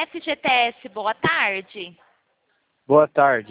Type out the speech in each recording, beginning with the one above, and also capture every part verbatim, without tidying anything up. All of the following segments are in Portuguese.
F G T S, boa tarde. Boa tarde.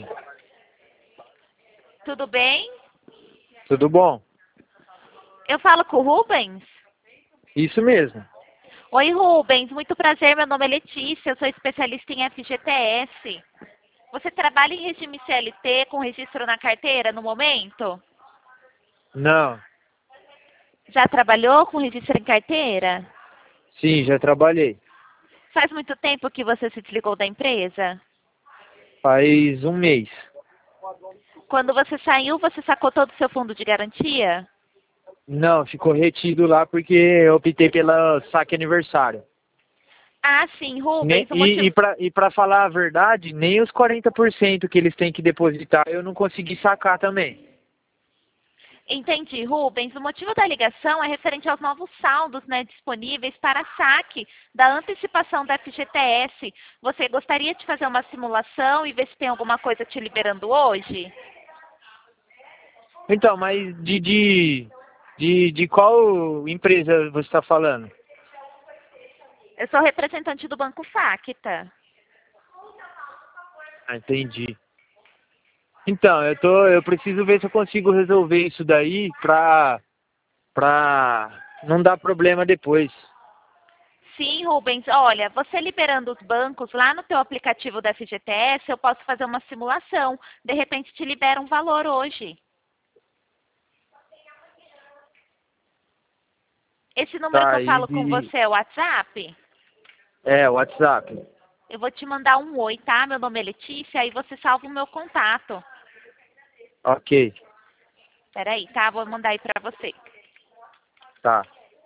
Tudo bem? Tudo bom? Eu falo com o Rubens? Isso mesmo. Oi, Rubens. Muito prazer. Meu nome é Letícia. Eu sou especialista em F G T S. Você trabalha em regime C L T com registro na carteira no momento? Não. Já trabalhou com registro em carteira? Sim, já trabalhei. Faz muito tempo que você se desligou da empresa? Faz um mês. Quando você saiu, você sacou todo o seu fundo de garantia? Não, ficou retido lá porque eu optei pela saque aniversário. Ah, sim, Nem, Rubens. O e motivo... e para e pra falar a verdade, nem os quarenta por cento que eles têm que depositar eu não consegui sacar também. Entendi, Rubens. O motivo da ligação é referente aos novos saldos, né, disponíveis para saque da antecipação da F G T S. Você gostaria de fazer uma simulação e ver se tem alguma coisa te liberando hoje? Então, mas de, de, de, de qual empresa você está falando? Eu sou representante do Banco Facta. Ah, entendi. Então, eu tô, eu preciso ver se eu consigo resolver isso daí pra, pra não dar problema depois. Sim, Rubens. Olha, você liberando os bancos lá no teu aplicativo da F G T S, eu posso fazer uma simulação. De repente te libera um valor hoje. Esse número que Tá, eu e, falo com e você é o WhatsApp? é, WhatsApp. Eu vou te mandar um oi, tá? Meu nome é Letícia, aí você salva o meu contato. Ok, Peraí, tá? Vou mandar aí pra você. tá.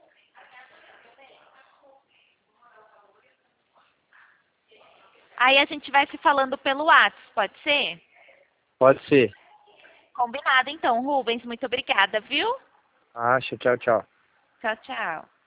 Aí a gente vai se falando pelo WhatsApp, pode ser? Pode ser. Combinado então, Rubens. Muito obrigada, viu? Acha, tchau, tchau. Tchau, tchau.